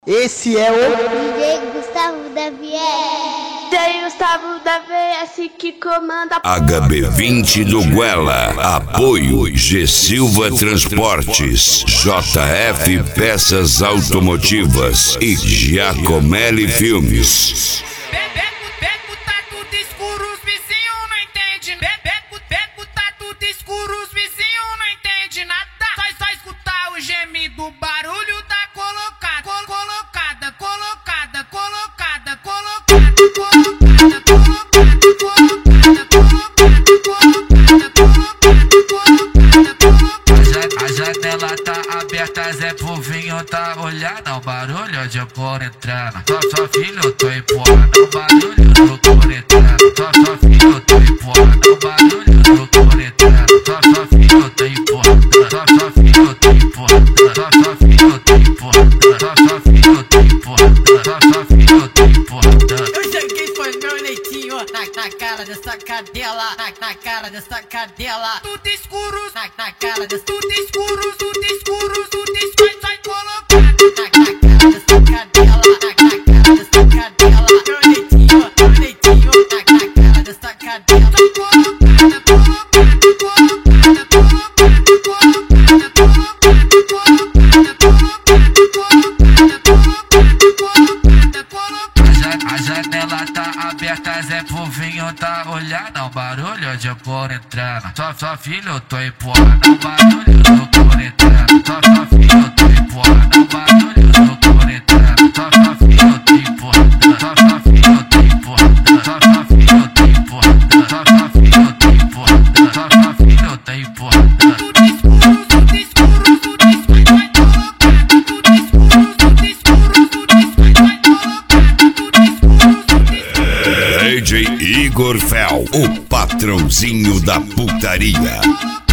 Esse é o DJ Gustavo da VS. DJ Gustavo da VS que comanda. HB20 do Guela. Apoio G Silva Transportes, JF Peças Automotivas e Giacomelli Filmes. Beco tá tudo escuro, os vizinhos não entendem. Beco tá tudo escuro, os vizinhos não entendem nada. Só escutar o gemido, o barulho da colocada. A janela tá aberta, Zé Povinho tá olhando o barulho de cor entrando. Só filho, eu tô empurrando o barulho do cor entrando. Só filho, eu tô empurrando o barulho do cor entrando. Só filho, eu tô empurrando. Só filho, eu tô empurrando. Só filho, eu tô empurrando. Só filho, eu tô empurrando. Só filho, eu tô empurrando. Eu joguei foi meu leitinho na cara dessa cadela, na cara dessa cadela. Tudo escuro, Na cara dessa tudo escuro, sai colocado. na cara dessa cadela, na cara dessa cadela. Meu leitinho na cara dessa cadela. A janela tá aberta, Zé Povinho tá olhando o barulho de cor entrando. Só filho, eu tô empurrando o barulho do cor entrando. Só filho, eu tô empurrando o barulho do cor entrando. Só filho, eu tô empurrando. Só filho, eu tô empurrando. Só filho, eu tô empurrando. Só filho, eu tô empurrando. Só filho, eu tô empurrando. Tudo escuro, vai colocado. Tudo escuro. DJ Igor Fel, o patrãozinho da putaria.